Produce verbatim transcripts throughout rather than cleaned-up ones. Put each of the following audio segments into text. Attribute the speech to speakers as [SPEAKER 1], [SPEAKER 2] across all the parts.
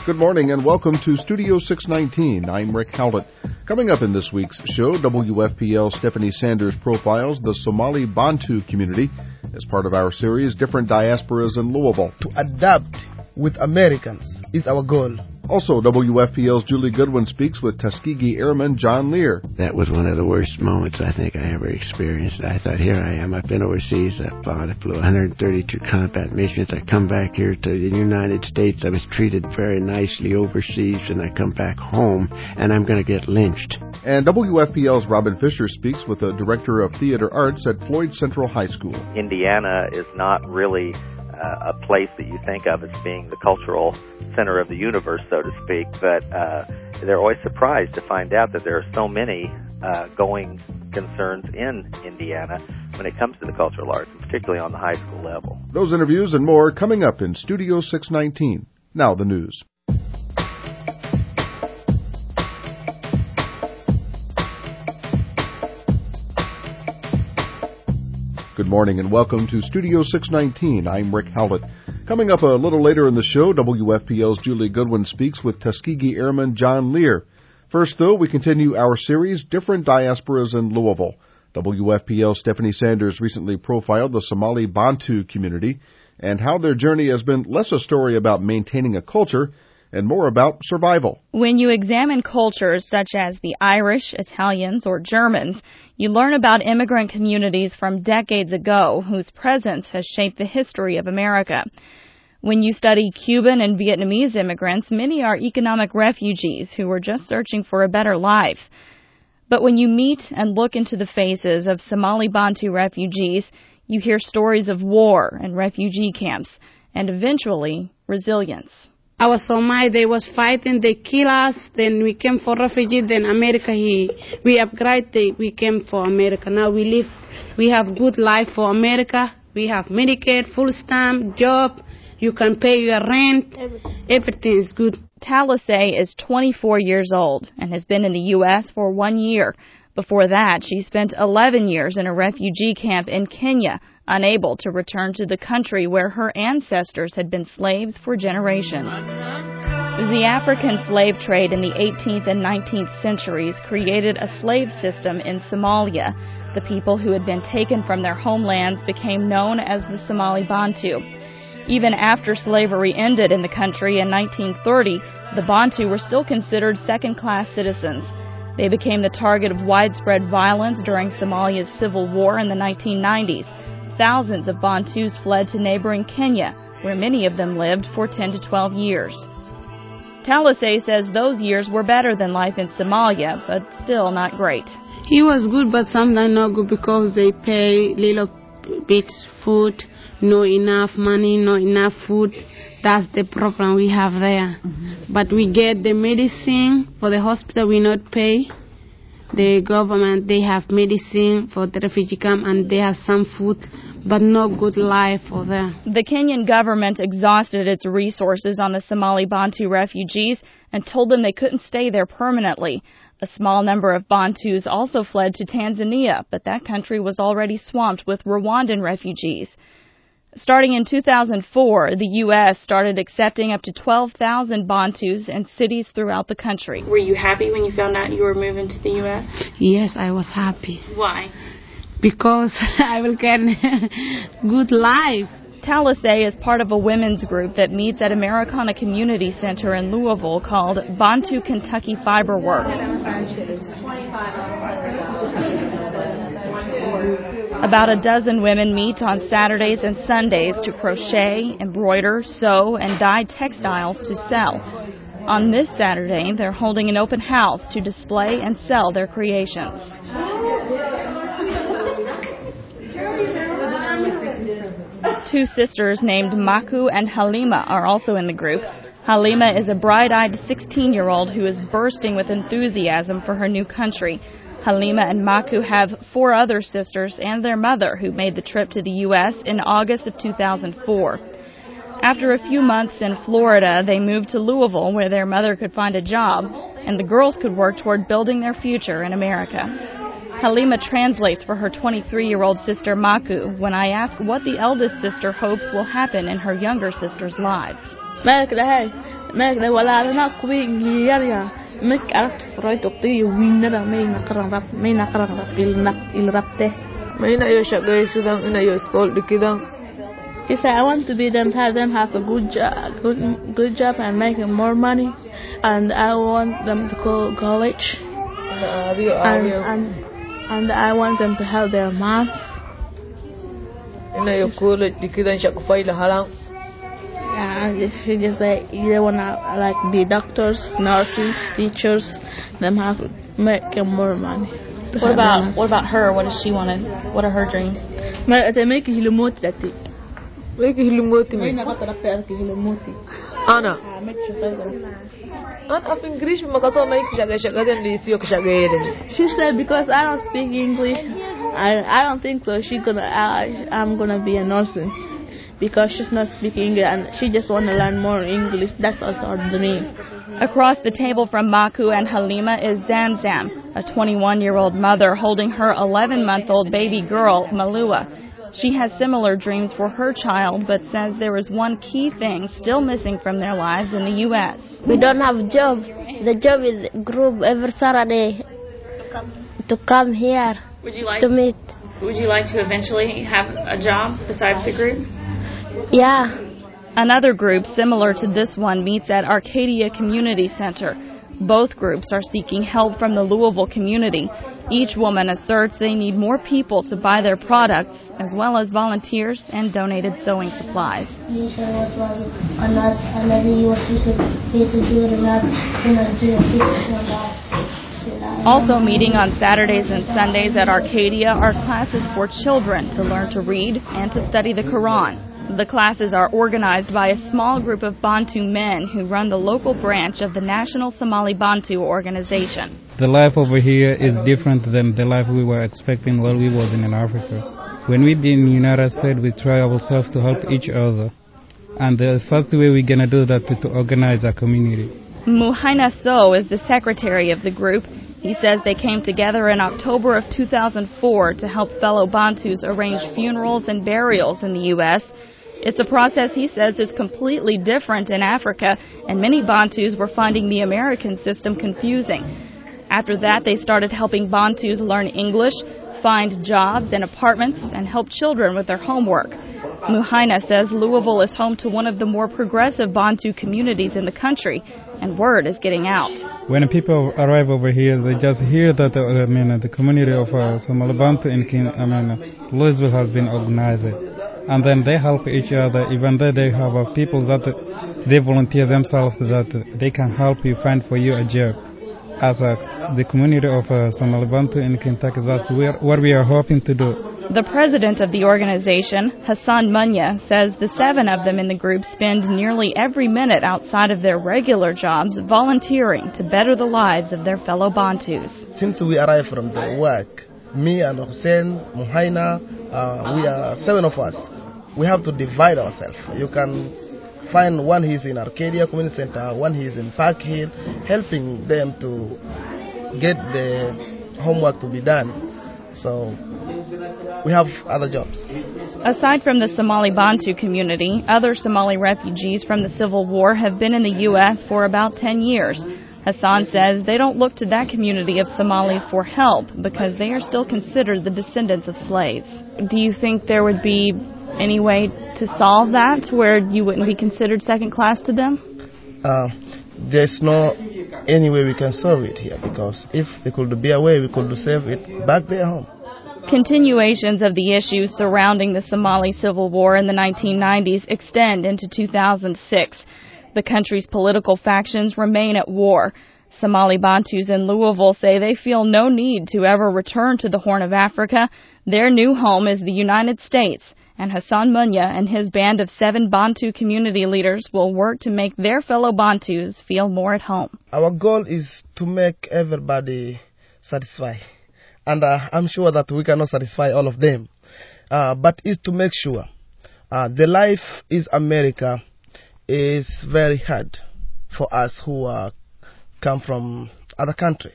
[SPEAKER 1] Good morning and welcome to Studio six nineteen. I'm Rick Howlett. Coming up in this week's show, W F P L Stephanie Sanders profiles the Somali Bantu community as part of our series, Different Diasporas in Louisville.
[SPEAKER 2] To adapt with Americans is our goal.
[SPEAKER 1] Also, W F P L's Julie Goodwin speaks with Tuskegee Airman John Lear.
[SPEAKER 3] That was one of the worst moments I think I ever experienced. I thought, here I am. I've been overseas. I fought. I flew one hundred thirty-two combat missions. I come back here to the United States. I was treated very nicely overseas, and I come back home, and I'm going to get lynched.
[SPEAKER 1] And W F P L's Robin Fisher speaks with the Director of Theater Arts at Floyd Central High School.
[SPEAKER 4] Indiana is not really uh, a place that you think of as being the cultural center of the universe, so to speak, but uh, they're always surprised to find out that there are so many uh, going concerns in Indiana when it comes to the cultural arts, particularly on the high school level.
[SPEAKER 1] Those interviews and more coming up in Studio six nineteen. Now the news. Good morning and welcome to Studio six nineteen. I'm Rick Howlett. Coming up a little later in the show, W F P L's Julie Goodwin speaks with Tuskegee Airman John Lear. First, though, we continue our series, Different Diasporas in Louisville. W F P L's Stephanie Sanders recently profiled the Somali Bantu community and how their journey has been less a story about maintaining a culture and more about survival.
[SPEAKER 5] When you examine cultures such as the Irish, Italians, or Germans, you learn about immigrant communities from decades ago whose presence has shaped the history of America. When you study Cuban and Vietnamese immigrants, many are economic refugees who are just searching for a better life. But when you meet and look into the faces of Somali Bantu refugees, you hear stories of war and refugee camps, and eventually, resilience.
[SPEAKER 6] Our Somali, they was fighting, they kill us, then we came for refugee, then America, he, we upgraded, we came for America. Now we live, we have good life for America, we have Medicaid, full stamp, job, you can pay your rent, everything is good.
[SPEAKER 5] Talisay is twenty-four years old and has been in the U S for one year. Before that, she spent eleven years in a refugee camp in Kenya, unable to return to the country where her ancestors had been slaves for generations. The African slave trade in the eighteenth and nineteenth centuries created a slave system in Somalia. The people who had been taken from their homelands became known as the Somali Bantu. Even after slavery ended in the country in nineteen thirty, the Bantu were still considered second-class citizens. They became the target of widespread violence during Somalia's civil war in the nineteen nineties. Thousands of Bantus fled to neighboring Kenya, where many of them lived for ten to twelve years. Talisay says those years were better than life in Somalia, but still not great.
[SPEAKER 6] He was good, but sometimes not good because they pay little bit food, no enough money, no enough food. That's the problem we have there. Mm-hmm. But we get the medicine for the hospital, we not pay. The government, they have medicine for the refugee camp and they have some food, but no good life for them.
[SPEAKER 5] The Kenyan government exhausted its resources on the Somali Bantu refugees and told them they couldn't stay there permanently. A small number of Bantus also fled to Tanzania, but that country was already swamped with Rwandan refugees. Starting in two thousand four, the U S started accepting up to twelve thousand Bantus in cities throughout the country.
[SPEAKER 7] Were you happy when you found out you were moving to the U S?
[SPEAKER 6] Yes, I was happy.
[SPEAKER 7] Why?
[SPEAKER 6] Because I will get good life.
[SPEAKER 5] Talisay is part of a women's group that meets at Americana Community Center in Louisville called Bantu Kentucky Fiber Works. About a dozen women meet on Saturdays and Sundays to crochet, embroider, sew, and dye textiles to sell. On this Saturday, they're holding an open house to display and sell their creations. Two sisters named Maku and Halima are also in the group. Halima is a bright-eyed sixteen-year-old who is bursting with enthusiasm for her new country. Halima and Maku have four other sisters and their mother who made the trip to the U S in August of two thousand four. After a few months in Florida, they moved to Louisville where their mother could find a job and the girls could work toward building their future in America. Halima translates for her twenty-three-year-old sister Maku when I ask what the eldest sister hopes will happen in her younger sisters' lives.
[SPEAKER 8] Maku, hey, Make the wala na kuwi ngiyar ya. Make art right up to you winner may nakarang rap may nakarang rap il nak il rapte.
[SPEAKER 9] May na yo siya guys sidang ina yo school dikidang.
[SPEAKER 8] He said I want to be them have them have a good job good good job and making more money, and I want them to go college. And, and and I want them to help their moms.
[SPEAKER 9] Ina yo college dikidang siya kufay lahalang.
[SPEAKER 8] Yeah, she just like they wanna like be doctors, nurses, teachers. Them have to make more money.
[SPEAKER 5] What about what about her? What does she want to? What are her dreams?
[SPEAKER 8] ما أتمنى كهلموت لاتي.
[SPEAKER 9] ليه كهلموت مين؟
[SPEAKER 8] أنا قطع ربطة كهلموتي.
[SPEAKER 9] أنا. أنا في إنجليش ما كسر ما يكشجع شجعين ليسيو كشجعين.
[SPEAKER 8] She said because I don't speak English, I I don't think so. She gonna I I'm gonna be a nurse. Because she's not speaking English and she just want to learn more English. That's also her dream.
[SPEAKER 5] Across the table from Maku and Halima is Zamzam, a twenty-one-year-old mother holding her eleven-month-old baby girl, Malua. She has similar dreams for her child, but says there is one key thing still missing from their lives in the U S.
[SPEAKER 10] We don't have a job. The job is group every Saturday to come here
[SPEAKER 5] would you like,
[SPEAKER 10] to meet.
[SPEAKER 5] Would you like to eventually have a job besides the group?
[SPEAKER 10] Yeah.
[SPEAKER 5] Another group similar to this one meets at Arcadia Community Center. Both groups are seeking help from the Louisville community. Each woman asserts they need more people to buy their products, as well as volunteers and donated sewing supplies. Also meeting on Saturdays and Sundays at Arcadia are classes for children to learn to read and to study the Quran. The classes are organized by a small group of Bantu men who run the local branch of the National Somali Bantu Organization.
[SPEAKER 11] The life over here is different than the life we were expecting while we was in Africa. When we did in the United States, we try ourselves to help each other. And the first way we're going to do that is to organize our community.
[SPEAKER 5] Muhaina So is the secretary of the group. He says they came together in October of two thousand four to help fellow Bantus arrange funerals and burials in the U S It's a process he says is completely different in Africa, and many Bantus were finding the American system confusing. After that, they started helping Bantus learn English, find jobs and apartments, and help children with their homework. Muhaina says Louisville is home to one of the more progressive Bantu communities in the country, and word is getting out.
[SPEAKER 11] When people arrive over here, they just hear that uh, I mean, the community of uh, Somali Bantu in King, I mean, uh, Louisville has been organized. And then they help each other, even though they have uh, people that uh, they volunteer themselves that uh, they can help you find for you a job. As uh, the community of uh, Somali Bantu in Kentucky, that's where, what we are hoping to do.
[SPEAKER 5] The president of the organization, Hassan Munya, says the seven of them in the group spend nearly every minute outside of their regular jobs volunteering to better the lives of their fellow Bantus.
[SPEAKER 2] Since we arrived from the work, me and Hussein, Muhaina, uh, we are seven of us. We have to divide ourselves. You can find one he's in Arcadia Community Center, one he's in Park Hill, helping them to get the homework to be done. So we have other jobs.
[SPEAKER 5] Aside from the Somali Bantu community, other Somali refugees from the Civil War have been in the U S for about ten years. Hassan says they don't look to that community of Somalis for help because they are still considered the descendants of slaves. Do you think there would be any way to solve that where you wouldn't be considered second class to them?
[SPEAKER 2] Uh, there's no any way we can solve it here, because if there could be a way, we could save it back there home.
[SPEAKER 5] Continuations of the issues surrounding the Somali Civil War in the nineteen nineties extend into two thousand six. The country's political factions remain at war. Somali Bantus in Louisville say they feel no need to ever return to the Horn of Africa. Their new home is the United States, and Hassan Munya and his band of seven Bantu community leaders will work to make their fellow Bantus feel more at home.
[SPEAKER 2] Our goal is to make everybody satisfied, and uh, I'm sure that we cannot satisfy all of them, uh, but is to make sure uh, the life is America is very hard for us who uh, come from other country.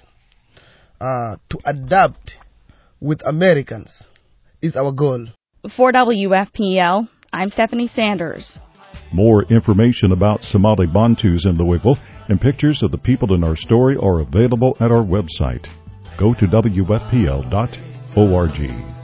[SPEAKER 2] Uh, to adapt with Americans is our goal.
[SPEAKER 5] For W F P L, I'm Stephanie Sanders.
[SPEAKER 12] More information about Somali Bantus in Louisville and pictures of the people in our story are available at our website. Go to W F P L dot org.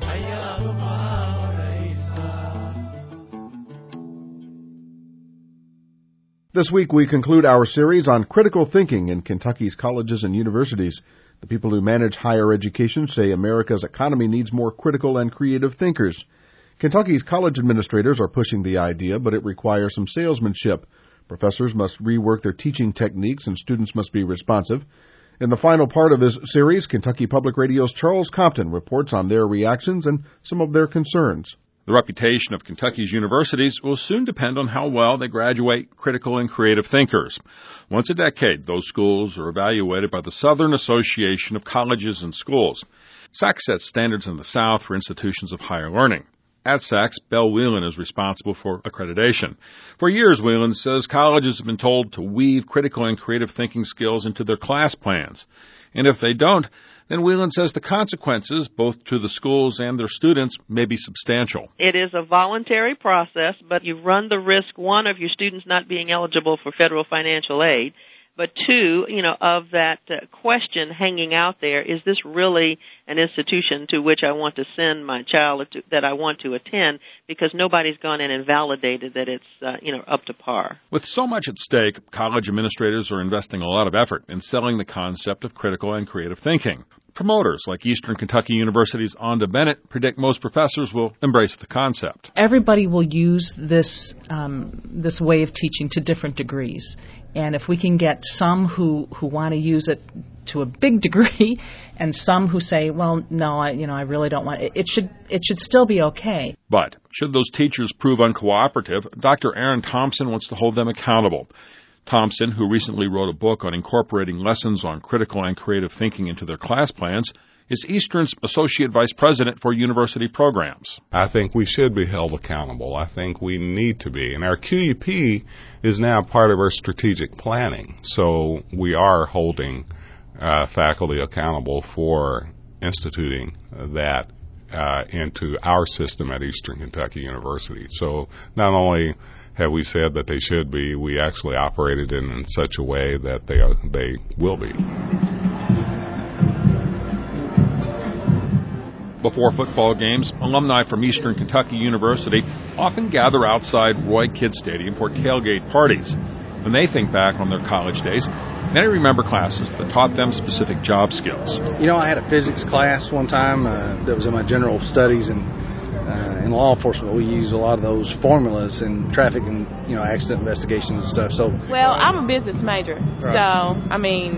[SPEAKER 1] This week we conclude our series on critical thinking in Kentucky's colleges and universities. The people who manage higher education say America's economy needs more critical and creative thinkers. Kentucky's college administrators are pushing the idea, but it requires some salesmanship. Professors must rework their teaching techniques and students must be responsive. In the final part of this series, Kentucky Public Radio's Charles Compton reports on their reactions and some of their concerns.
[SPEAKER 13] The reputation of Kentucky's universities will soon depend on how well they graduate critical and creative thinkers. Once a decade, those schools are evaluated by the Southern Association of Colleges and Schools. S A C sets standards in the South for institutions of higher learning. At S A C, Belle Whelan is responsible for accreditation. For years, Whelan says colleges have been told to weave critical and creative thinking skills into their class plans. And if they don't, then Whelan says the consequences, both to the schools and their students, may be substantial.
[SPEAKER 14] It is a voluntary process, but you run the risk, one, of your students not being eligible for federal financial aid, but two, you know, of that uh, question hanging out there, is this really an institution to which I want to send my child to, that I want to attend, because nobody's gone in and validated that it's, uh, you know, up to par.
[SPEAKER 13] With so much at stake, college administrators are investing a lot of effort in selling the concept of critical and creative thinking. Promoters like Eastern Kentucky University's Onda Bennett predict most professors will embrace the concept.
[SPEAKER 15] Everybody will use this um, this way of teaching to different degrees. And if we can get some who, who want to use it to a big degree and some who say, well, no, I, you know, I really don't want it, it should it should still be okay.
[SPEAKER 13] But should those teachers prove uncooperative, Doctor Aaron Thompson wants to hold them accountable. Thompson, who recently wrote a book on incorporating lessons on critical and creative thinking into their class plans, is Eastern's Associate Vice President for University Programs.
[SPEAKER 16] I think we should be held accountable. I think we need to be. And our Q U P is now part of our strategic planning. So we are holding uh, faculty accountable for instituting that uh, into our system at Eastern Kentucky University. So not only have we said that they should be, we actually operated in, in such a way that they are, they will be.
[SPEAKER 13] Before football games, alumni from Eastern Kentucky University often gather outside Roy Kidd Stadium for tailgate parties. When they think back on their college days, many remember classes that taught them specific job skills.
[SPEAKER 17] You know, I had a physics class one time uh, that was in my general studies, and uh, in law enforcement we use a lot of those formulas in traffic and, you know, accident investigations and stuff. So,
[SPEAKER 18] well, I'm a business major, right. So, I mean,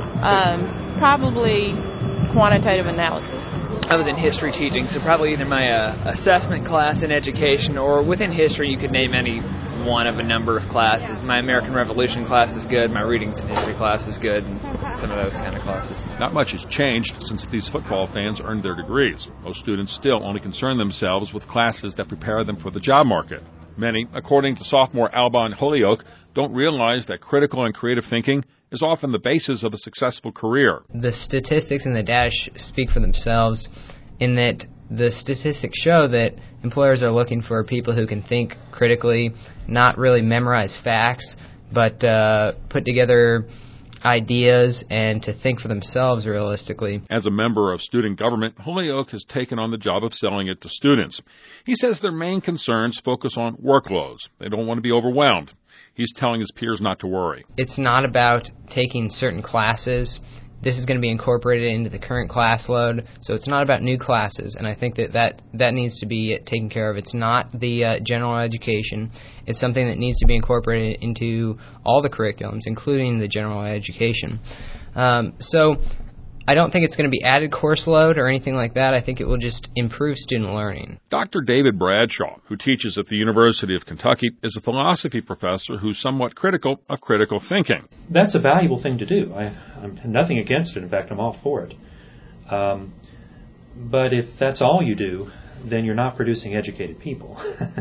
[SPEAKER 18] um, probably quantitative analysis.
[SPEAKER 19] I was in history teaching, so probably either my uh, assessment class in education, or within history you could name any one of a number of classes. My American Revolution class is good, my readings and history class is good, and some of those kind of classes.
[SPEAKER 13] Not much has changed since these football fans earned their degrees. Most students still only concern themselves with classes that prepare them for the job market. Many, according to sophomore Alban Holyoke, don't realize that critical and creative thinking is often the basis of a successful career.
[SPEAKER 20] The statistics and the data sh- speak for themselves in that the statistics show that employers are looking for people who can think critically, not really memorize facts, but uh, put together ideas and to think for themselves realistically.
[SPEAKER 13] As a member of student government, Holyoke has taken on the job of selling it to students. He says their main concerns focus on workloads. They don't want to be overwhelmed. He's telling his peers not to worry.
[SPEAKER 20] It's not about taking certain classes. This is going to be incorporated into the current class load, so it's not about new classes, and I think that that, that needs to be taken care of. It's not the uh, general education. It's something that needs to be incorporated into all the curriculums, including the general education. Um, so I don't think it's going to be added course load or anything like that. I think it will just improve student learning.
[SPEAKER 13] Doctor David Bradshaw, who teaches at the University of Kentucky, is a philosophy professor who's somewhat critical of critical thinking.
[SPEAKER 21] That's a valuable thing to do. I, I'm nothing against it. In fact, I'm all for it. Um, but if that's all you do, then you're not producing educated people.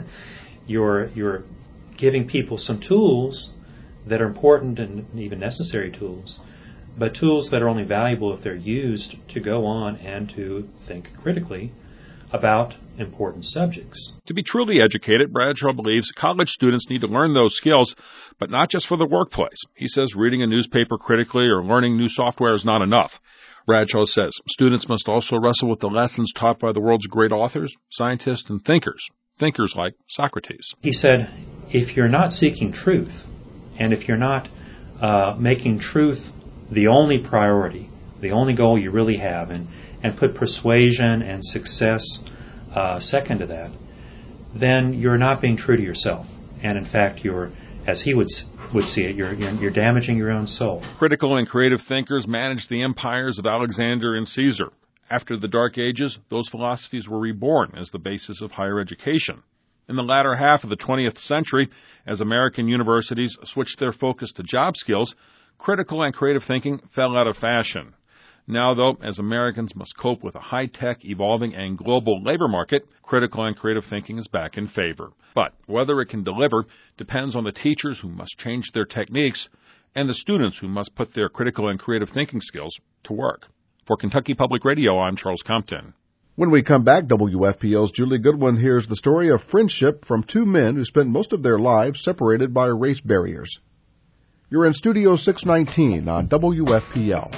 [SPEAKER 21] you're you're giving people some tools that are important and even necessary tools, but tools that are only valuable if they're used to go on and to think critically about important subjects.
[SPEAKER 13] To be truly educated, Bradshaw believes college students need to learn those skills, but not just for the workplace. He says reading a newspaper critically or learning new software is not enough. Bradshaw says students must also wrestle with the lessons taught by the world's great authors, scientists, and thinkers, thinkers like Socrates.
[SPEAKER 21] He said, if you're not seeking truth, and if you're not uh, making truth the only priority, the only goal you really have, and, and put persuasion and success uh, second to that, then you're not being true to yourself. And in fact, you're, as he would would see it, you're, you're, you're damaging your own soul.
[SPEAKER 13] Critical and creative thinkers managed the empires of Alexander and Caesar. After the Dark Ages, those philosophies were reborn as the basis of higher education. In the latter half of the twentieth century, as American universities switched their focus to job skills, critical and creative thinking fell out of fashion. Now, though, as Americans must cope with a high-tech, evolving, and global labor market, critical and creative thinking is back in favor. But whether it can deliver depends on the teachers who must change their techniques and the students who must put their critical and creative thinking skills to work. For Kentucky Public Radio, I'm Charles Compton.
[SPEAKER 1] When we come back, W F P L's Julie Goodwin hears the story of friendship from two men who spent most of their lives separated by race barriers. You're in Studio six nineteen on W F P L.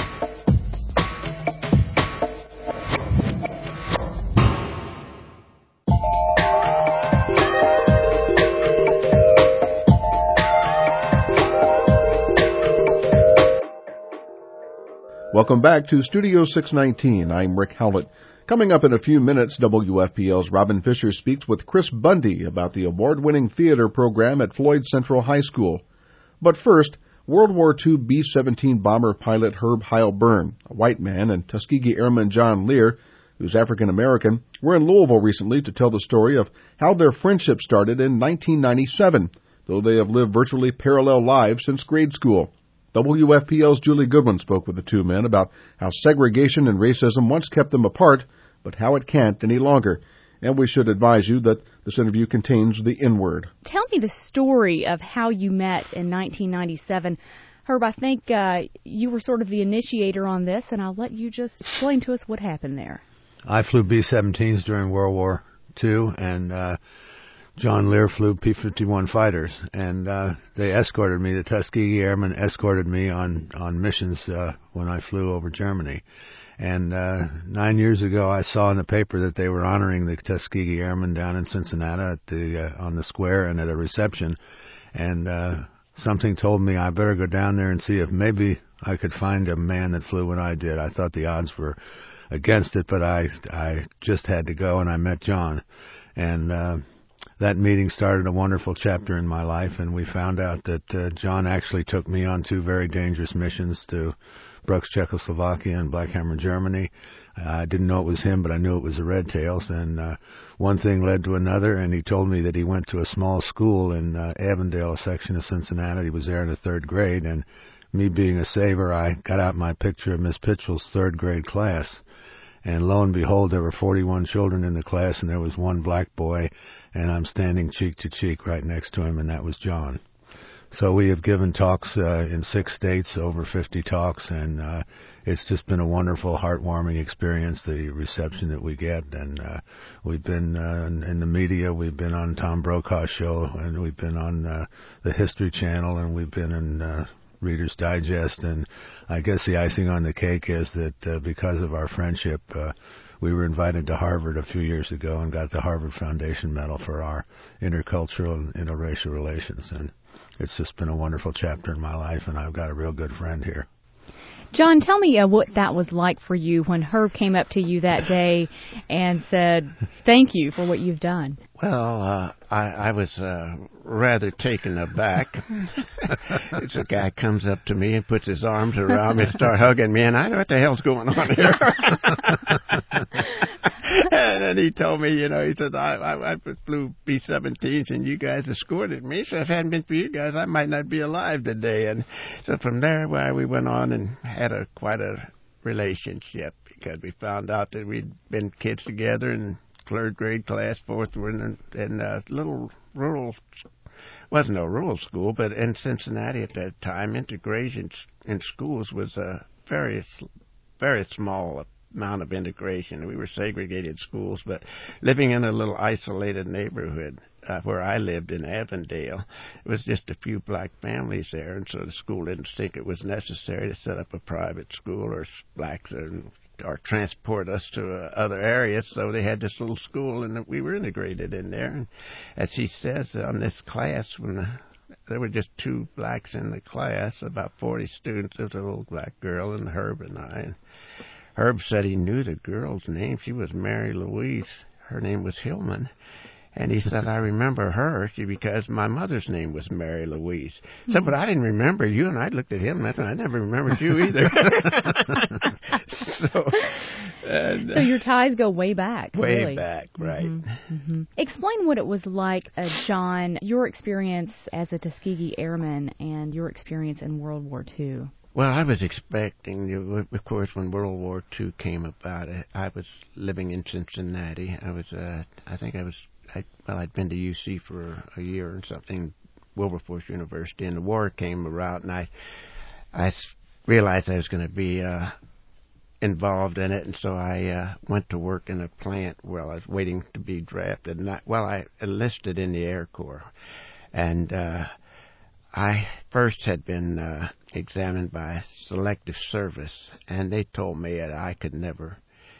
[SPEAKER 1] Welcome back to Studio six nineteen. I'm Rick Howlett. Coming up in a few minutes, W F P L's Robin Fisher speaks with Chris Bundy about the award-winning theater program at Floyd Central High School. But first, World War Two B seventeen bomber pilot Herb Heilbrunn, a white man, and Tuskegee Airman John Lear, who's African-American, were in Louisville recently to tell the story of how their friendship started in nineteen ninety-seven, though they have lived virtually parallel lives since grade school. W F P L's Julie Goodwin spoke with the two men about how segregation and racism once kept them apart, but how it can't any longer. And we should advise you that this interview contains the N-word.
[SPEAKER 3] Tell me the story of how you met in nineteen ninety-seven. Herb, I think uh, you were sort of the initiator on this, and I'll let you just explain to us what happened there.
[SPEAKER 22] I flew B seventeens during World War Two, and uh, John Lear flew P fifty-one fighters, and uh, they escorted me. The Tuskegee Airmen escorted me on, on missions uh, when I flew over Germany. And uh, nine years ago, I saw in the paper that they were honoring the Tuskegee Airmen down in Cincinnati at the uh, on the square and at a reception. And uh, something told me I better go down there and see if maybe I could find a man that flew when I did. I thought the odds were against it, but I I just had to go, and I met John. And uh, that meeting started a wonderful chapter in my life, and we found out that uh, John actually took me on two very dangerous missions to Brooks, Czechoslovakia, and Black Hammer, Germany. Uh, I didn't know it was him, but I knew it was the Red Tails, and uh, one thing led to another, and he told me that he went to a small school in uh, Avondale, a section of Cincinnati. He was there in the third grade, and me being a saver, I got out my picture of Miss Pitchell's third grade class, and lo and behold, there were forty-one children in the class, and there was one black boy, and I'm standing cheek to cheek right next to him, and that was John. So we have given talks uh, in six states, over fifty talks, and uh, it's just been a wonderful, heartwarming experience, the reception that we get. And uh, we've been uh, in, in the media, we've been on Tom Brokaw's show, and we've been on uh, the History Channel, and we've been in uh, Reader's Digest. And I guess the icing on the cake is that uh, because of our friendship, uh, we were invited to Harvard a few years ago and got the Harvard Foundation Medal for our intercultural and interracial relations. And it's just been a wonderful chapter in my life, and I've got a real good friend here.
[SPEAKER 3] John, tell me uh, what that was like for you when Herb came up to you that day and said, thank you for what you've done.
[SPEAKER 23] Well, uh, I, I was uh, rather taken aback. It's a guy comes up to me and puts his arms around me and starts hugging me, and I know what the hell's going on here. And then he told me, you know, he said, I, I, I flew B seventeens and you guys escorted me, so if it hadn't been for you guys, I might not be alive today. And so from there, well, we went on and had a quite a relationship, because we found out that we'd been kids together in third grade class, fourth, we're in, in a little rural, wasn't a rural school, but in Cincinnati at that time, integration in schools was a very, very small amount of integration. We were segregated schools, but living in a little isolated neighborhood uh, where I lived in Avondale, it was just a few black families there, and so the school didn't think it was necessary to set up a private school or blacks or, or transport us to uh, other areas, so they had this little school, and we were integrated in there. And as he says on this class, when the there were just two blacks in the class, about forty students. There was a little black girl, and Herb and I. And Herb said he knew the girl's name. She was Mary Louise. Her name was Hillman. And he said, I remember her she, because my mother's name was Mary Louise. He said, but I didn't remember you. And I looked at him, and I never remembered you either. so, and, uh,
[SPEAKER 3] so your ties go way back.
[SPEAKER 23] Way
[SPEAKER 3] really.
[SPEAKER 23] back, right.
[SPEAKER 3] Mm-hmm. Mm-hmm. Explain what it was like, uh, John, your experience as a Tuskegee Airman and your experience in World War Two.
[SPEAKER 23] Well, I was expecting, of course, when World War Two came about, I was living in Cincinnati. I was, uh, I think I was, I, well, I'd been to U C for a year and something, Wilberforce University, and the war came around, and I, I realized I was going to be uh, involved in it, and so I uh, went to work in a plant while I was waiting to be drafted. And I, well, I enlisted in the Air Corps, and uh, I first had been uh, examined by Selective Service, and they told me that I could never,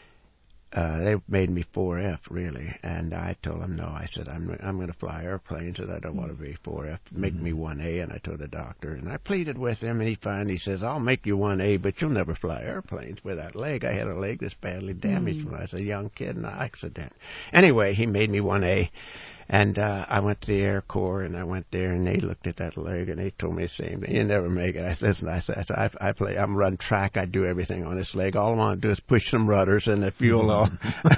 [SPEAKER 23] uh, they made me four F, really, and I told them, no, I said, I'm I'm going to fly airplanes, and I don't want to be four F, make mm-hmm. me one A, and I told the doctor, and I pleaded with him, and he finally says, I'll make you one A, but you'll never fly airplanes with that leg. I had a leg that's badly damaged mm-hmm. when I was a young kid in an accident. Anyway, he made me one A. And uh, I went to the Air Corps, and I went there, and they looked at that leg, and they told me the same thing. You never make it. I said, listen, I said, I, I play, I'm run track. I do everything on this leg. All I want to do is push some rudders and the fuel off.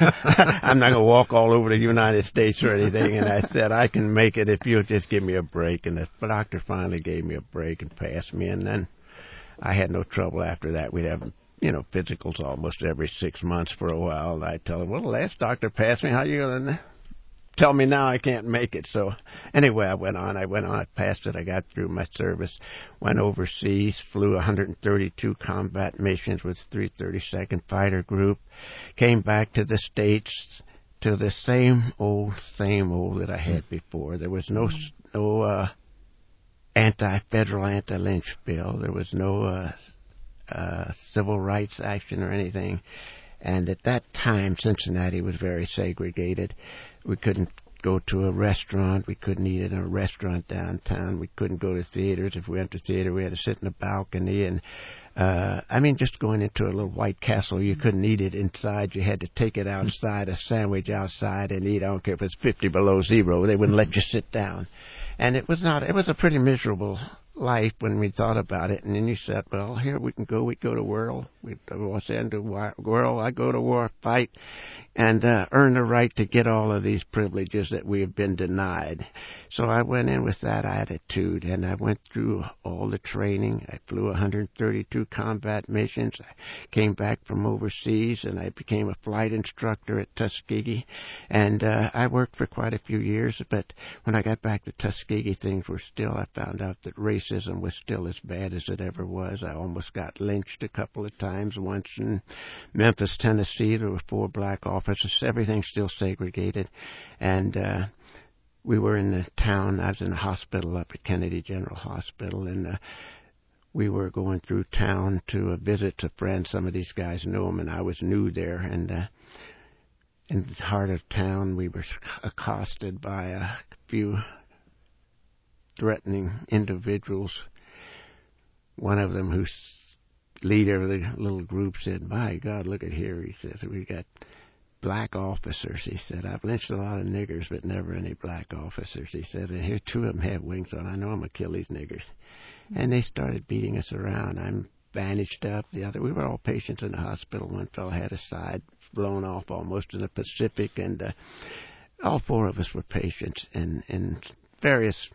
[SPEAKER 23] I'm not going to walk all over the United States or anything. And I said, I can make it if you'll just give me a break. And the doctor finally gave me a break and passed me, and then I had no trouble after that. We'd have, you know, physicals almost every six months for a while. And I tell him, well, the last doctor passed me. How you going to tell me now I can't make it? So anyway, I went on. I went on. I passed it. I got through my service, went overseas, flew one hundred thirty-two combat missions with three thirty-second Fighter Group, came back to the States to the same old, same old that I had before. There was no, no uh, anti-federal, anti-lynch bill. There was no uh, uh, civil rights action or anything. And at that time, Cincinnati was very segregated. We couldn't go to a restaurant. We couldn't eat in a restaurant downtown. We couldn't go to theaters. If we went to theater, we had to sit in a balcony. And, uh, I mean, just going into a little White Castle, you couldn't eat it inside. You had to take it outside, a sandwich outside, and eat. I don't care if it's fifty below zero. They wouldn't let you sit down. And it was not, it was a pretty miserable life when we thought about it. And then you said, well, here we can go. We go to world. We go to world. I go to war, fight, and uh, earn the right to get all of these privileges that we have been denied. So I went in with that attitude, and I went through all the training. I flew one hundred thirty-two combat missions. I came back from overseas, and I became a flight instructor at Tuskegee. And uh, I worked for quite a few years, but when I got back to Tuskegee, things were still, I found out that racism was still as bad as it ever was. I almost got lynched a couple of times. Once in Memphis, Tennessee, there were four black officers. Everything's still segregated. And uh, we were in the town. I was in a hospital up at Kennedy General Hospital, and uh, we were going through town to uh, visit a friend. Some of these guys knew him, and I was new there. And uh, in the heart of town, we were accosted by a few threatening individuals. One of them, who's leader of the little group, said, my God, look at here. He says, we got black officers. He said, I've lynched a lot of niggers, but never any black officers. He said, and here two of them have wings on. I know I'm going to kill these niggers. And they started beating us around. I'm bandaged up. The other, we were all patients in the hospital. One fellow had his side blown off almost in the Pacific, and uh, all four of us were patients in, in various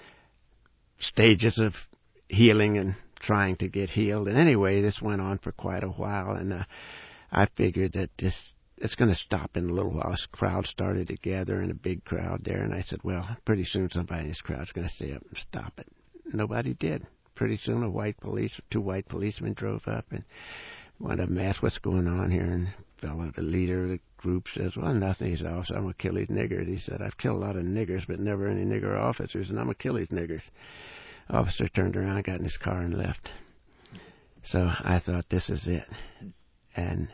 [SPEAKER 23] stages of healing and trying to get healed. And anyway, this went on for quite a while, and uh, I figured that this it's going to stop in a little while. This crowd started to gather, in a big crowd there, and I said, well, pretty soon somebody in this crowd's going to stay up and stop it. Nobody did. Pretty soon a white police, two white policemen drove up, and wanted to ask what's going on here, and fellow, the leader of the group, says, well, nothing. He said, officer, I'm going to kill these niggers. He said, I've killed a lot of niggers, but never any nigger officers, and I'm going to kill these niggers. Officer turned around, got in his car, and left. So I thought, this is it. And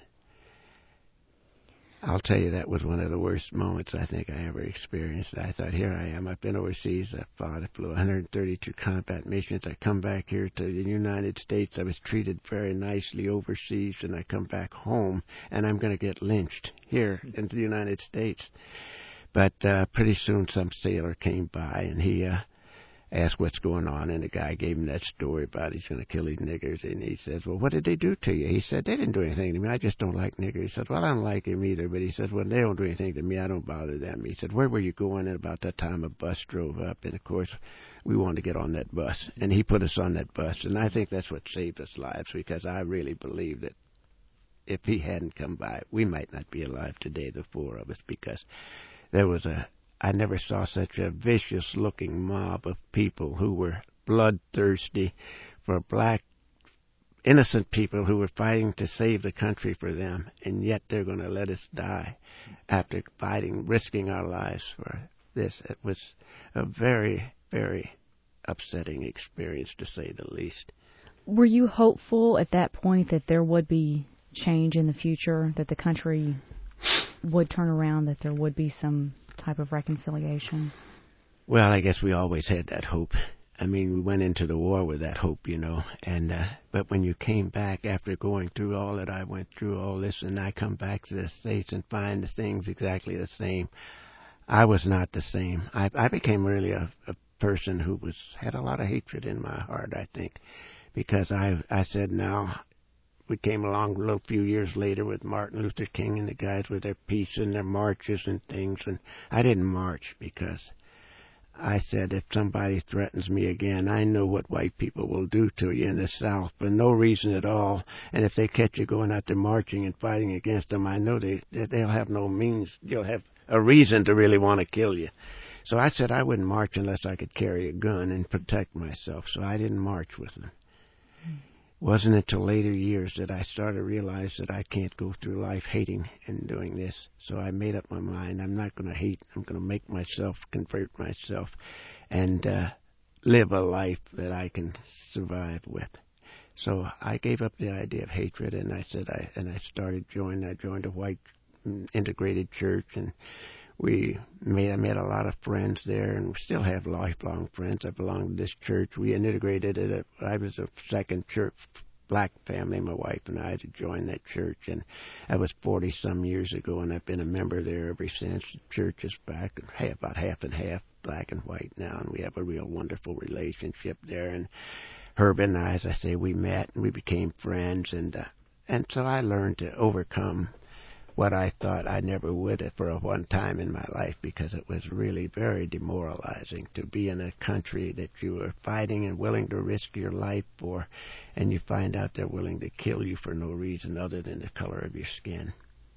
[SPEAKER 23] I'll tell you, that was one of the worst moments I think I ever experienced. I thought, here I am. I've been overseas. I fought. I flew one hundred thirty-two combat missions. I come back here to the United States. I was treated very nicely overseas, and I come back home, and I'm going to get lynched here in the United States. But uh, pretty soon some sailor came by, and he uh, asked what's going on, and the guy gave him that story about he's going to kill these niggers, and he says, well, what did they do to you? He said, they didn't do anything to me. I just don't like niggers. He said, well, I don't like him either, but he said, well, they don't do anything to me. I don't bother them. He said, where were you going? And about that time a bus drove up, and of course we wanted to get on that bus, and he put us on that bus, and I think that's what saved us lives, because I really believe that if he hadn't come by, we might not be alive today, the four of us, because there was a I never saw such a vicious-looking mob of people who were bloodthirsty for black, innocent people who were fighting to save the country for them, and yet they're going to let us die after fighting, risking our lives for this. It was a very, very upsetting experience, to say the least.
[SPEAKER 3] Were you hopeful at that point that there would be change in the future, that the country would turn around, that there would be some type of reconciliation?
[SPEAKER 23] Well, I guess we always had that hope. I mean, we went into the war with that hope, you know. And uh, but when you came back after going through all that I went through, all this, and I come back to the States and find the things exactly the same, I was not the same. I, I became really a, a person who was had a lot of hatred in my heart, I think, because I I said, now, we came along a little few years later with Martin Luther King and the guys with their peace and their marches and things, and I didn't march because I said, if somebody threatens me again, I know what white people will do to you in the South for no reason at all, and if they catch you going out there marching and fighting against them, I know they, they'll have no means, you'll have a reason to really want to kill you. So I said I wouldn't march unless I could carry a gun and protect myself, so I didn't march with them. Wasn't until later years that I started to realize that I can't go through life hating and doing this. So I made up my mind. I'm not going to hate. I'm going to make myself, convert myself, and uh, live a life that I can survive with. So I gave up the idea of hatred, and I said, I and I started joining. I joined a white integrated church, and we made. I made a lot of friends there, and we still have lifelong friends. I belong to this church. We integrated it. I was a second church, black family. My wife and I had joined that church, and that was forty some years ago, and I've been a member there ever since. The church is back, about half and half, black and white now, and we have a real wonderful relationship there. And Herb and I, as I say, we met and we became friends, and uh, and so I learned to overcome what I thought I never would for a one time in my life, because it was really very demoralizing to be in a country that you were fighting and willing to risk your life for, and you find out they're willing to kill you for no reason other than the color of your skin.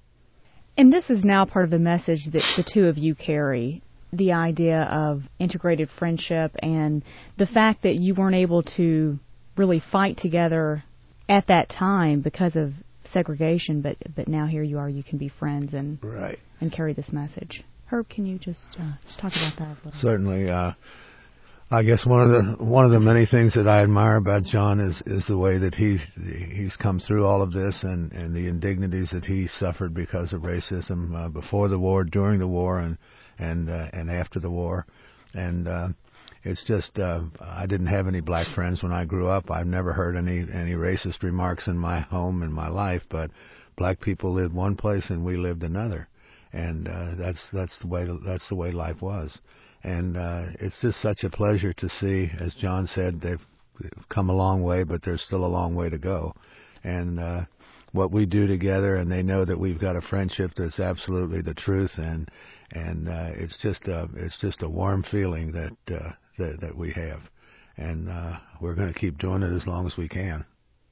[SPEAKER 3] And this is now part of the message that the two of you carry, the idea of integrated friendship and the fact that you weren't able to really fight together at that time because of segregation, but but now here you are, you can be friends and
[SPEAKER 23] right.
[SPEAKER 3] and carry this message. Herb, can you just uh, just talk about that a little?
[SPEAKER 22] Certainly. Uh, I guess one of the one of the many things that I admire about John is is the way that he's he's come through all of this, and, and the indignities that he suffered because of racism uh, before the war, during the war, and and uh, and after the war, and. Uh, It's just, uh, I didn't have any black friends when I grew up. I've never heard any, any racist remarks in my home, in my life, but black people lived one place and we lived another. And, uh, that's, that's the way, that's the way life was. And, uh, it's just such a pleasure to see, as John said, they've come a long way, but there's still a long way to go. And, uh, what we do together, and they know that we've got a friendship that's absolutely the truth, and, and, uh, it's just a, it's just a warm feeling that, uh, That, that we have, and uh, we're going to keep doing it as long as we can.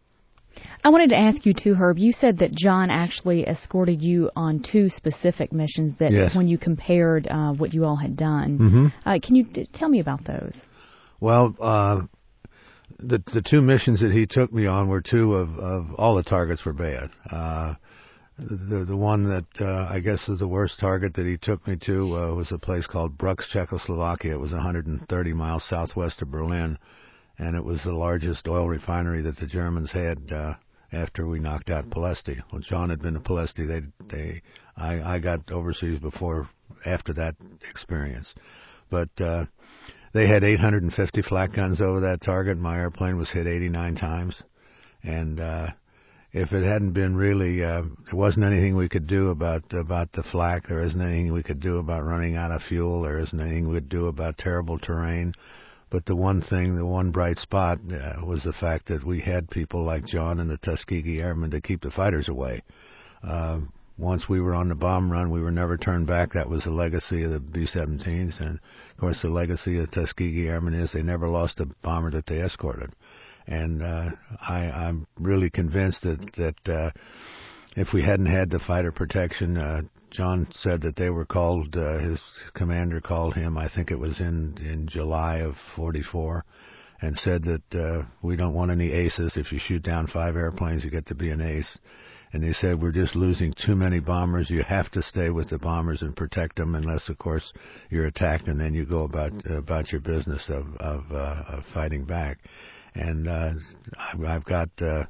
[SPEAKER 3] I wanted to ask you too, Herb. You said that John actually escorted you on two specific missions. That
[SPEAKER 22] yes.
[SPEAKER 3] when you compared uh, what you all had done,
[SPEAKER 22] mm-hmm.
[SPEAKER 3] uh, can you d- tell me about those?
[SPEAKER 22] Well, uh, the the two missions that he took me on were two of, of all the targets were bad. Uh, the the one that uh, I guess was the worst target that he took me to uh, was a place called Brux, Czechoslovakia. It was one hundred thirty miles southwest of Berlin, and it was the largest oil refinery that the Germans had uh, after we knocked out Palesti. Well, John had been to Palesti. They they I I got overseas before after that experience, but. Uh, They had eight hundred fifty flak guns over that target. My airplane was hit eighty-nine times. And uh, if it hadn't been really, uh, there wasn't anything we could do about about the flak. There isn't anything we could do about running out of fuel. There isn't anything we could do about terrible terrain. But the one thing, the one bright spot uh, was the fact that we had people like John and the Tuskegee Airmen to keep the fighters away. Uh, Once we were on the bomb run, we were never turned back. That was the legacy of the B seventeens. And, of course, the legacy of Tuskegee Airmen is they never lost a bomber that they escorted. And uh, I, I'm really convinced that, that uh, if we hadn't had the fighter protection, uh, John said that they were called, uh, his commander called him, I think it was in, in July of forty-four, and said that uh, we don't want any aces. If you shoot down five airplanes, you get to be an ace. And they said, we're just losing too many bombers. You have to stay with the bombers and protect them unless, of course, you're attacked, and then you go about uh, about your business of of, uh, of fighting back. And uh, I've got uh,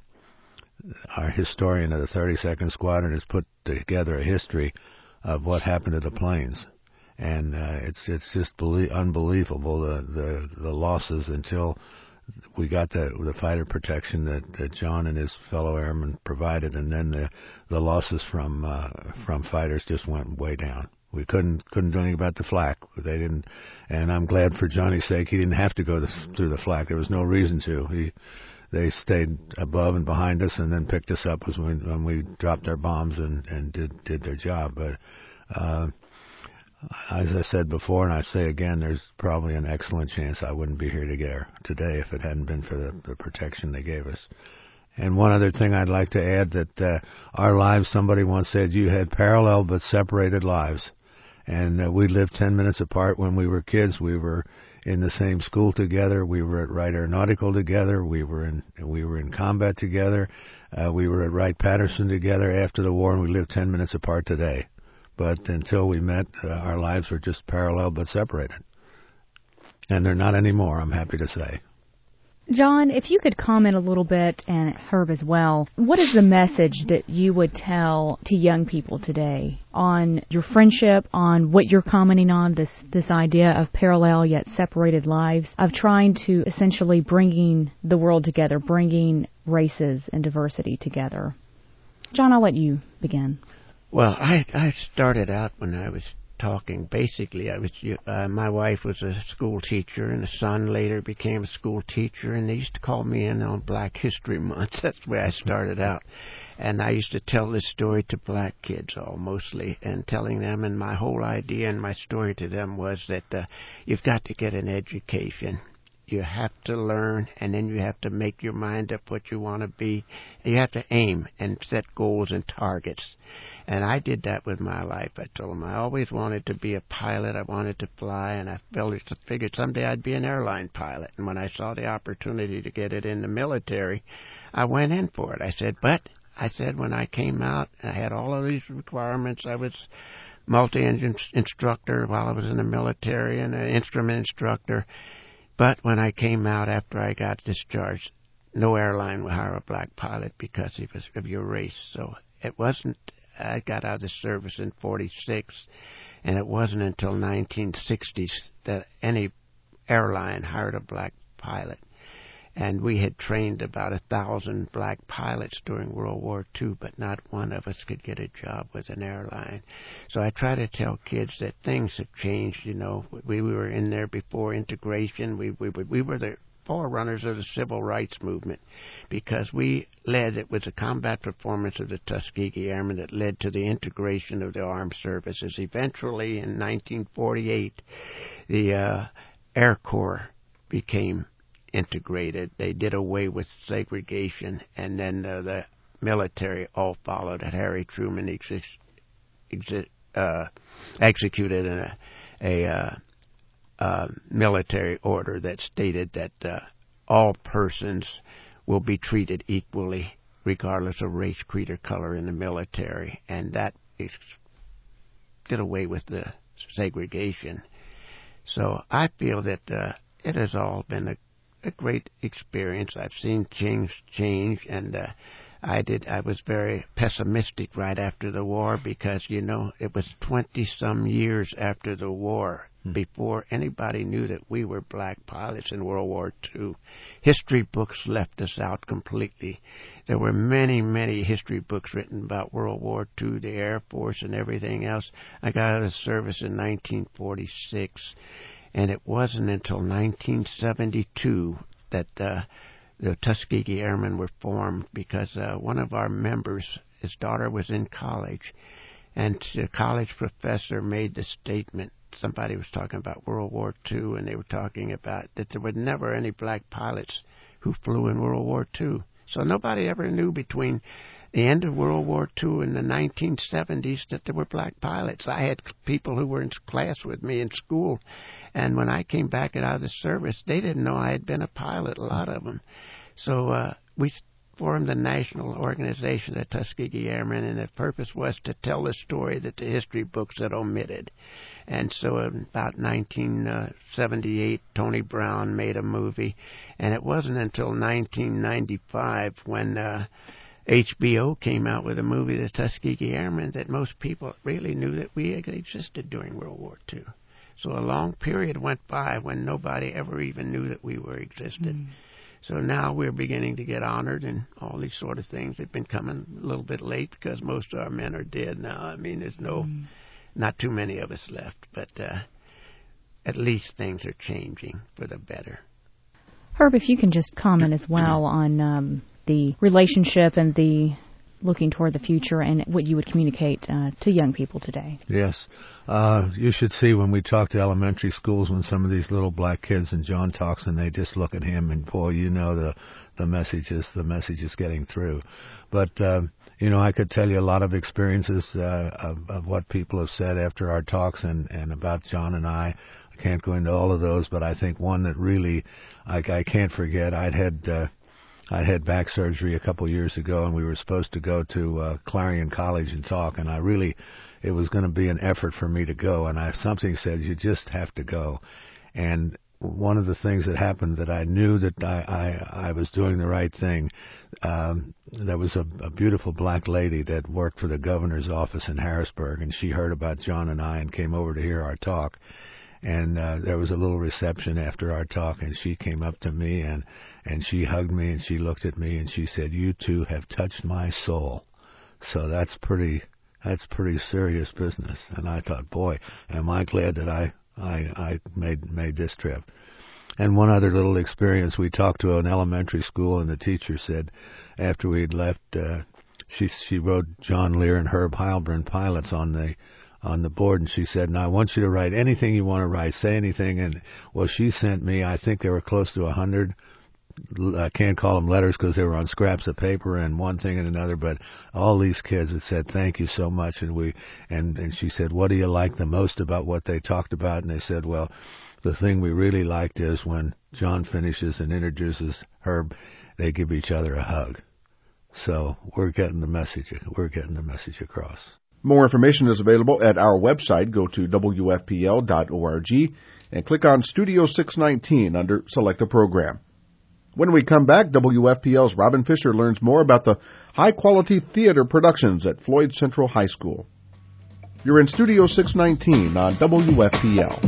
[SPEAKER 22] our historian of the thirty-second Squadron has put together a history of what happened to the planes. And uh, it's it's just belie- unbelievable, the, the, the losses until we got the the fighter protection that, that John and his fellow airmen provided, and then the the losses from uh, from fighters just went way down. We couldn't couldn't do anything about the flak. They didn't, and I'm glad for Johnny's sake he didn't have to go the, through the flak. There was no reason to. He they stayed above and behind us, and then picked us up when when we dropped our bombs and and did did their job. But uh, as I said before, and I say again, there's probably an excellent chance I wouldn't be here together today if it hadn't been for the, the protection they gave us. And one other thing I'd like to add, that uh, our lives, somebody once said, you had parallel but separated lives. And uh, we lived ten minutes apart when we were kids. We were in the same school together. We were at Wright Aeronautical together. We were in we were in combat together. Uh, we were at Wright-Patterson together after the war, and we lived ten minutes apart today. But until we met, uh, our lives were just parallel but separated. And they're not anymore, I'm happy to say.
[SPEAKER 3] John, if you could comment a little bit, and Herb as well, what is the message that you would tell to young people today on your friendship, on what you're commenting on, this, this idea of parallel yet separated lives, of trying to essentially bringing the world together, bringing races and diversity together? John, I'll let you begin.
[SPEAKER 23] Well, I I started out when I was talking. Basically, I was uh, my wife was a school teacher, and the son later became a school teacher, and they used to call me in on Black History Month. That's where I started out, and I used to tell this story to black kids, all mostly, and telling them. And my whole idea and my story to them was that uh, you've got to get an education. You have to learn, and then you have to make your mind up what you want to be. You have to aim and set goals and targets. And I did that with my life. I told them I always wanted to be a pilot. I wanted to fly, and I figured someday I'd be an airline pilot. And when I saw the opportunity to get it in the military, I went in for it. I said, but I said when I came out, I had all of these requirements. I was multi-engine instructor while I was in the military and an instrument instructor. But when I came out after I got discharged, no airline would hire a black pilot because of, his, of your race. So it wasn't, I got out of the service in forty-six, and it wasn't until nineteen sixties that any airline hired a black pilot. And we had trained about a thousand black pilots during World War Two, but not one of us could get a job with an airline. So I try to tell kids that things have changed. You know, we, we were in there before integration. We we we were the forerunners of the civil rights movement because we led. It was a combat performance of the Tuskegee Airmen that led to the integration of the armed services. Eventually, in nineteen forty-eight, the uh, Air Corps became integrated. They did away with segregation, and then uh, the military all followed. And Harry Truman ex- ex- uh, executed a, a uh, uh, military order that stated that uh, all persons will be treated equally, regardless of race, creed, or color in the military. And that is, did away with the segregation. So I feel that uh, it has all been a, a great experience. I've seen things change, and uh, I did. I was very pessimistic right after the war because, you know, it was twenty-some years after the war before anybody knew that we were black pilots in World War Two. History books left us out completely. There were many, many history books written about World War Two, the Air Force, and everything else. I got out of service in nineteen forty-six, and it wasn't until nineteen seventy-two that uh, the Tuskegee Airmen were formed, because uh, one of our members, his daughter was in college, and the college professor made the statement. Somebody was talking about World War Two, and they were talking about that there were never any black pilots who flew in World War Two. So nobody ever knew between the end of World War Two and the nineteen seventies that there were black pilots. I had people who were in class with me in school, and when I came back out of the service, they didn't know I had been a pilot, a lot of them. So uh, we formed the national organization, the Tuskegee Airmen, and the purpose was to tell the story that the history books had omitted. And so in about nineteen seventy-eight, Tony Brown made a movie, and it wasn't until nineteen ninety-five when uh, H B O came out with a movie, The Tuskegee Airmen, that most people really knew that we had existed during World War Two. So a long period went by when nobody ever even knew that we were existed. Mm. So now we're beginning to get honored and all these sort of things. They've been coming a little bit late because most of our men are dead now. I mean, there's no... Mm. Not too many of us left, but uh, at least things are changing for the better.
[SPEAKER 3] Herb, if you can just comment as well on um, the relationship and the looking toward the future and what you would communicate uh, to young people today.
[SPEAKER 22] Yes. Uh, you should see when we talk to elementary schools, when some of these little black kids, and John talks, and they just look at him, and boy, you know the the message is the message is getting through. But uh, you know, I could tell you a lot of experiences uh, of, of what people have said after our talks, and, and about John and I. I can't go into all of those, but I think one that really I, I can't forget. I'd had uh, I'd had back surgery a couple years ago, and we were supposed to go to uh, Clarion College and talk, and I really, it was going to be an effort for me to go, and I something said, you just have to go. And one of the things that happened that I knew that I, I, I was doing the right thing, um, there was a, a beautiful black lady that worked for the governor's office in Harrisburg, and she heard about John and I and came over to hear our talk. And uh, there was a little reception after our talk, and she came up to me, and, and she hugged me, and she looked at me, and she said, "You two have touched my soul." So that's pretty, that's pretty serious business. And I thought, boy, am I glad that I, I, I made made this trip. And one other little experience, we talked to an elementary school, and the teacher said, after we had left, uh, she she wrote John Lear and Herb Heilbrunn, pilots, on the on the board, and she said, "Now I want you to write anything you want to write, say anything." And well, she sent me, I think there were close to a hundred. I can't call them letters because they were on scraps of paper and one thing and another, but all these kids had said, "Thank you so much." And we, and, and she said, "What do you like the most about what they talked about?" And they said, "Well, the thing we really liked is when John finishes and introduces Herb, they give each other a hug." So we're getting the message, we're getting the message across.
[SPEAKER 1] More information is available at our website. Go to W F P L dot org and click on Studio six nineteen under Select a Program. When we come back, W F P L's Robin Fisher learns more about the high-quality theater productions at Floyd Central High School. You're in Studio six nineteen on W F P L.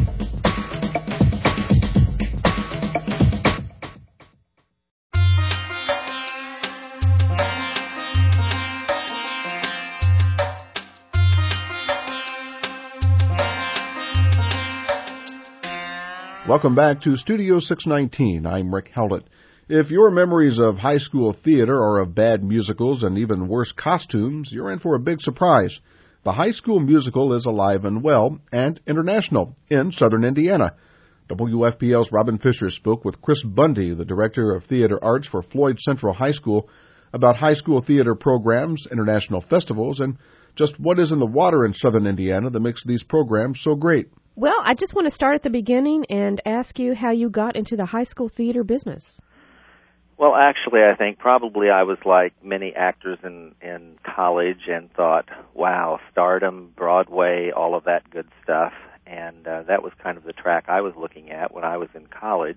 [SPEAKER 1] Welcome back to Studio six nineteen. I'm Rick Howlett. If your memories of high school theater are of bad musicals and even worse costumes, you're in for a big surprise. The High School Musical is alive and well and international in Southern Indiana. W F P L's Robin Fisher spoke with Chris Bundy, the Director of Theater Arts for Floyd Central High School, about high school theater programs, international festivals, and just what is in the water in Southern Indiana that makes these programs so great.
[SPEAKER 4] Well, I just want to start at the beginning and ask you how you got into the high school theater business. Well, actually, I think probably I was like many actors in, in college and thought, wow, stardom, Broadway, all of that good stuff. And uh, that was kind of the track I was looking at when I was in college.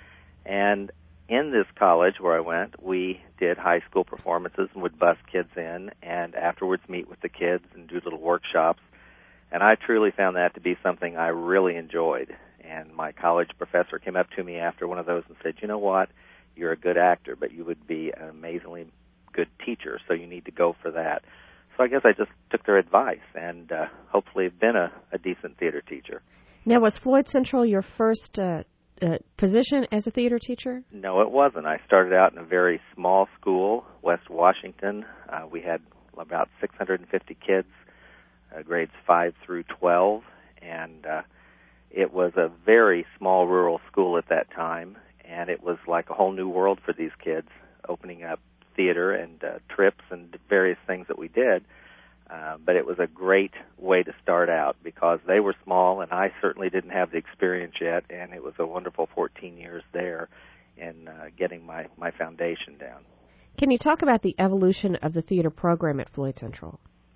[SPEAKER 4] And in this college where I went, we did high school performances and would bus kids in and afterwards meet with the kids and do little workshops. And I truly found that to be something I really enjoyed. And my college professor came up to me after one of those and said, you know what, you're a good actor, but you would be an amazingly good teacher, so you need to go for that. So I guess I just took their advice and uh, hopefully have been a, a decent theater teacher.
[SPEAKER 6] Now, was Floyd Central your first uh, uh, position as a theater teacher?
[SPEAKER 4] No, it wasn't. I started out in a very small school, West Washington. Uh, we had about six hundred fifty kids, uh, grades five through twelve, and uh, it was a very small rural school at that time, and it was like a whole new world for these kids, opening up theater and uh, trips and various things that we did. Uh, but it was a great way to start out because they were small and I certainly didn't have the experience yet, and it was a wonderful fourteen years there in uh, getting my, my foundation down.
[SPEAKER 6] Can you talk about the evolution of the theater program at Floyd Central?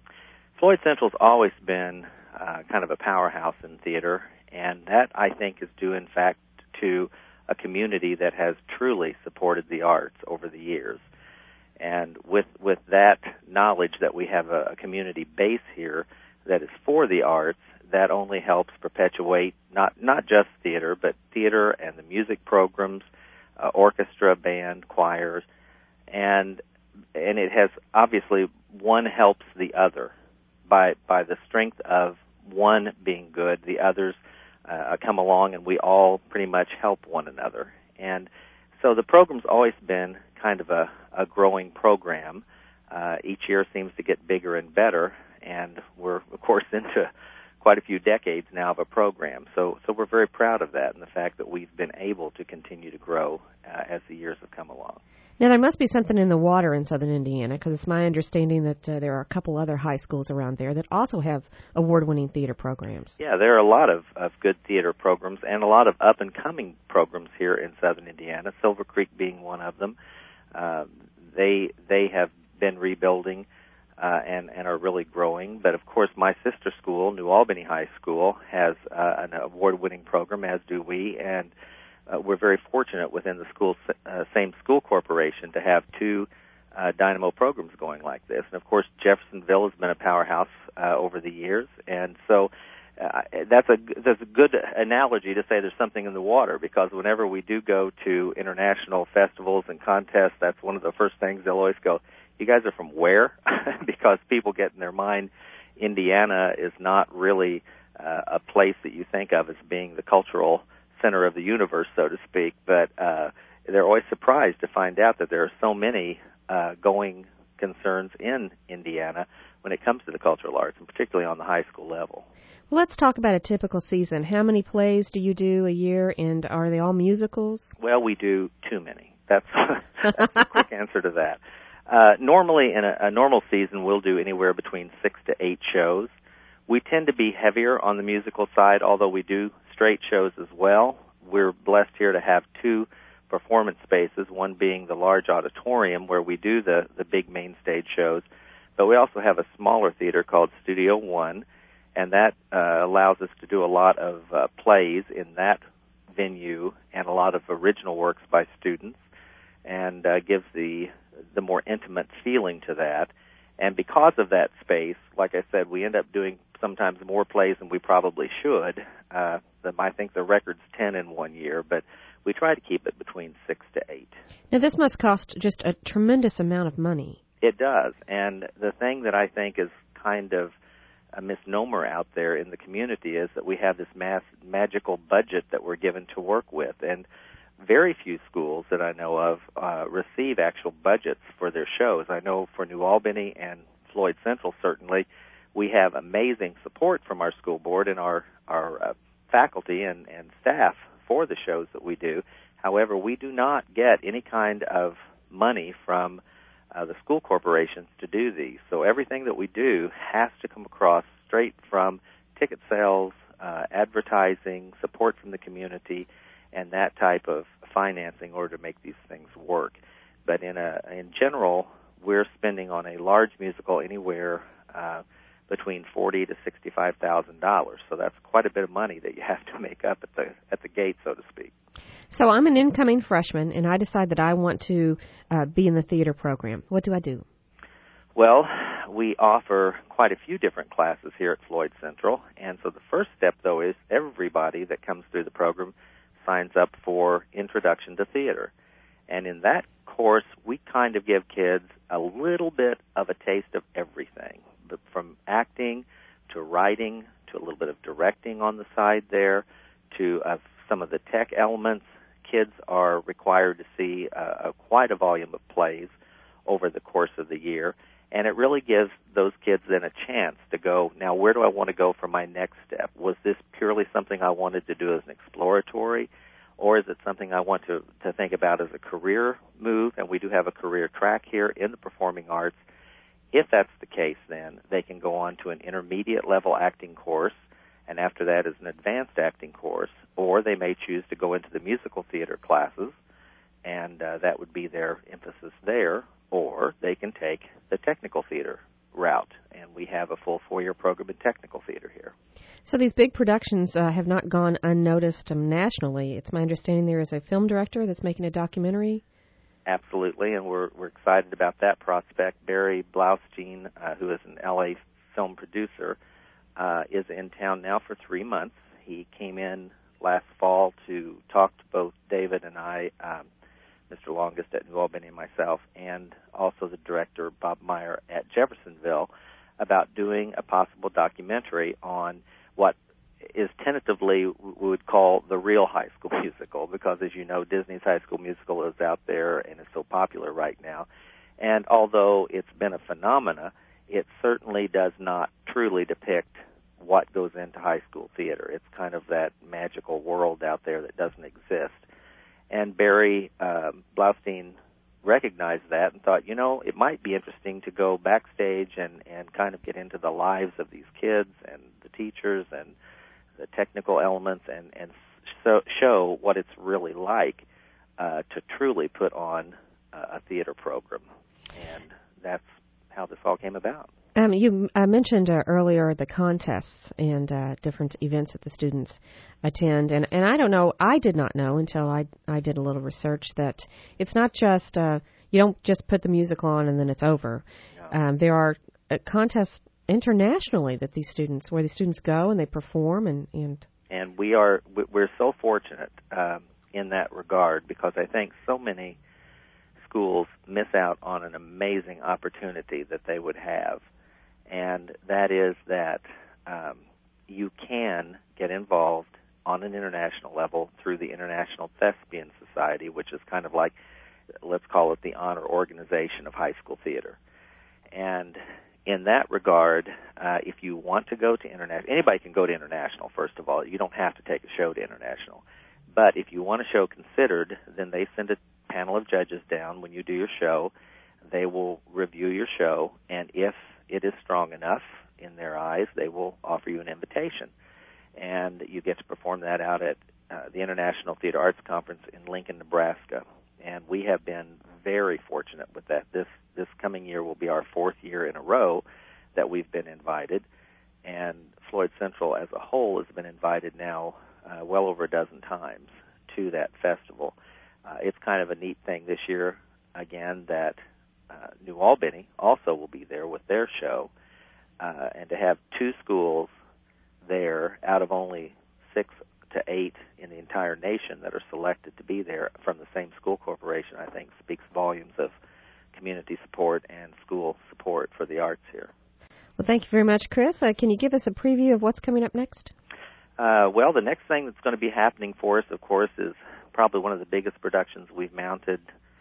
[SPEAKER 4] Floyd Central's always been uh, kind of a powerhouse in theater, and that, I think, is due, in fact, to a community that has truly supported the arts over the years. And with with that knowledge that we have a, a community base here that is for the arts, that only helps perpetuate not not just theater, but theater and the music programs, uh, orchestra, band, choirs, and and it has obviously one helps the other by by the strength of one being good, the others uh, come along, and we all pretty much help one another. And so the program's always been kind of a, a growing program. Uh, each year seems to get bigger and better, and we're, of course, into quite a few decades now of a program. So so we're very proud of that and the fact that we've been able to continue to grow uh, as the years have come along.
[SPEAKER 6] Now, there must be something in the water in southern Indiana, because it's my understanding that uh, there are a couple other high schools around there that also have award-winning theater programs.
[SPEAKER 4] Yeah, there are a lot of, of good theater programs and a lot of up-and-coming programs here in southern Indiana, Silver Creek being one of them. Uh, they they have been rebuilding uh, and, and are really growing. But, of course, my sister school, New Albany High School, has uh, an award-winning program, as do we, and Uh, we're very fortunate within the school, uh, same school corporation to have two uh, Dynamo programs going like this. And, of course, Jeffersonville has been a powerhouse uh, over the years. And so uh, that's a that's a good analogy to say there's something in the water, because whenever we do go to international festivals and contests, that's one of the first things they'll always go, you guys are from where? Because people get in their mind Indiana is not really uh, a place that you think of as being the cultural center of the universe, so to speak, but uh, they're always surprised to find out that there are so many uh, going concerns in Indiana when it comes to the cultural arts, and particularly on the high school level.
[SPEAKER 6] Well, let's talk about a typical season. How many plays do you do a year, and are they all musicals?
[SPEAKER 4] Well, we do too many. That's, that's a quick answer to that. Uh, normally, in a, a normal season, we'll do anywhere between six to eight shows. We tend to be heavier on the musical side, although we do straight shows as well. We're blessed here to have two performance spaces, one being the large auditorium where we do the, the big main stage shows, but we also have a smaller theater called Studio One, and that uh, allows us to do a lot of uh, plays in that venue and a lot of original works by students, and uh, gives the the more intimate feeling to that. And because of that space, like I said, we end up doing sometimes more plays than we probably should. Uh, the, I think the record's ten in one year, but we try to keep it between six to eight.
[SPEAKER 6] Now, this must cost just a tremendous amount of money.
[SPEAKER 4] It does. And the thing that I think is kind of a misnomer out there in the community is that we have this mass, magical budget that we're given to work with. And very few schools that I know of uh, receive actual budgets for their shows. I know for New Albany and Floyd Central, certainly, we have amazing support from our school board and our, our uh, faculty and, and staff for the shows that we do. However, we do not get any kind of money from uh, the school corporations to do these. So everything that we do has to come across straight from ticket sales, uh, advertising, support from the community, and that type of financing in order to make these things work. but in a in general, we're spending on a large musical anywhere uh, between forty to sixty-five thousand dollars. So that's quite a bit of money that you have to make up at the at the gate, so to speak.
[SPEAKER 6] So I'm an incoming freshman, and I decide that I want to uh, be in the theater program. What do I do?
[SPEAKER 4] Well, we offer quite a few different classes here at Floyd Central, and so the first step, though, is everybody that comes through the program signs up for Introduction to Theater. And in that course, we kind of give kids a little bit of a taste of everything, but from acting to writing to a little bit of directing on the side there to uh, some of the tech elements. Kids are required to see uh, a, quite a volume of plays over the course of the year. And it really gives those kids then a chance to go, now where do I want to go for my next step? Was this purely something I wanted to do as an exploratory, or is it something I want to, to think about as a career move? And we do have a career track here in the performing arts. If that's the case, then they can go on to an intermediate level acting course, and after that is an advanced acting course, or they may choose to go into the musical theater classes, and uh, that would be their emphasis there, or they can take the technical theater route, and we have a full four-year program in technical theater here.
[SPEAKER 6] So these big productions uh, have not gone unnoticed um, nationally. It's my understanding there is a film director that's making a documentary.
[SPEAKER 4] Absolutely, and we're we're excited about that prospect. Barry Blaustein, uh, who is an L A film producer, uh, is in town now for three months. He came in last fall to talk to both David and I, um, Mister Longest at New Albany and myself, and also the director, Bob Meyer, at Jeffersonville, about doing a possible documentary on what is tentatively we would call the real High School Musical, because, as you know, Disney's High School Musical is out there and is so popular right now. And although it's been a phenomena, it certainly does not truly depict what goes into high school theater. It's kind of that magical world out there that doesn't exist. And Barry um, Blaustein recognized that and thought, you know, it might be interesting to go backstage and, and kind of get into the lives of these kids and the teachers and the technical elements and, and so, show what it's really like uh, to truly put on uh, a theater program. And that's how this all came about.
[SPEAKER 6] Um, you uh, mentioned uh, earlier the contests and uh, different events that the students attend, and, and I don't know, I did not know until I, I did a little research that it's not just, uh, you don't just put the music on and then it's over. No. Um, there are uh, contests internationally that these students, where the students go and they perform, and... And,
[SPEAKER 4] and we are, we're so fortunate um, in that regard, because I think so many schools miss out on an amazing opportunity that they would have. And that is that um, you can get involved on an international level through the International Thespian Society, which is kind of like, let's call it the honor organization of high school theater. And in that regard, uh, if you want to go to international, anybody can go to international, first of all. You don't have to take a show to international. But if you want a show considered, then they send a panel of judges down when you do your show. They will review your show, and if it is strong enough in their eyes, they will offer you an invitation. And you get to perform that out at uh, the International Theater Arts Conference in Lincoln, Nebraska. And we have been very fortunate with that. This this coming year will be our fourth year in a row that we've been invited. And Floyd Central as a whole has been invited now uh, well over a dozen times to that festival. Uh, it's kind of a neat thing this year, again, that Uh, New Albany also will be there with their show, uh, and to have two schools there out of only six to eight in the entire nation that are selected to be there from the same school corporation, I think speaks volumes of community support and school support for the arts here.
[SPEAKER 6] Well, thank you very much, Chris. Uh, can you give us a preview of what's coming up next?
[SPEAKER 4] Uh, well, the next thing that's going to be happening for us, of course, is probably one of the biggest productions we've mounted.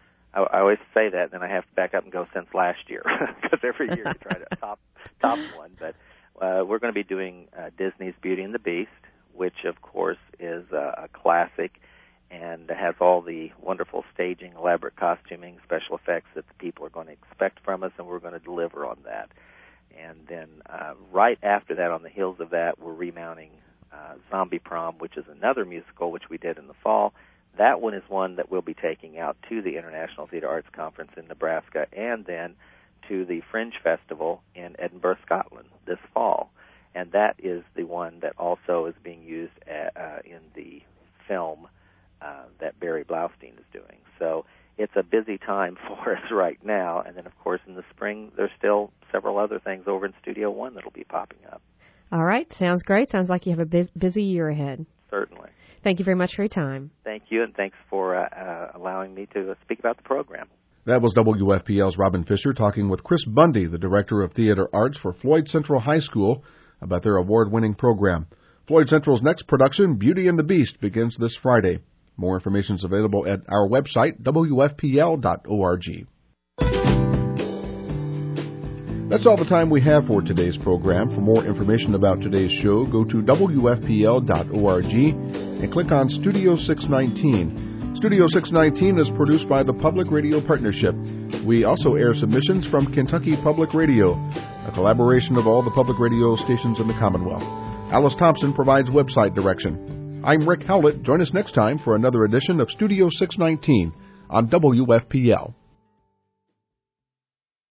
[SPEAKER 4] I always say that, and then I have to back up and go since last year, because every year you try to top top one. But uh, we're going to be doing uh, Disney's Beauty and the Beast, which, of course, is uh, a classic and has all the wonderful staging, elaborate costuming, special effects that the people are going to expect from us, and we're going to deliver on that. And then uh, right after that, on the heels of that, we're remounting uh, Zombie Prom, which is another musical, which we did in the fall, that one is one that we'll be taking out to the International Theater Arts Conference in Nebraska and then to the Fringe Festival in Edinburgh, Scotland this fall. And that is the one that also is being used at, uh, in the film uh, that Barry Blaustein is doing. So it's a busy time for us right now. And then, of course, in the spring, there's still several other things over in Studio One that will be popping up.
[SPEAKER 6] All right. Sounds great. Sounds like you have a busy year ahead.
[SPEAKER 4] Certainly.
[SPEAKER 6] Thank you very much for your time.
[SPEAKER 4] Thank you, and thanks for uh, uh, allowing me to speak about the program.
[SPEAKER 1] That was W F P L's Robin Fisher talking with Chris Bundy, the Director of Theater Arts for Floyd Central High School, about their award-winning program. Floyd Central's next production, Beauty and the Beast, begins this Friday. More information is available at our website, W F P L dot org. That's all the time we have for today's program. For more information about today's show, go to W F P L dot org and click on Studio six nineteen. Studio six nineteen is produced by the Public Radio Partnership. We also air submissions from Kentucky Public Radio, a collaboration of all the public radio stations in the Commonwealth. Alice Thompson provides website direction. I'm Rick Howlett. Join us next time for another edition of Studio six nineteen on W F P L.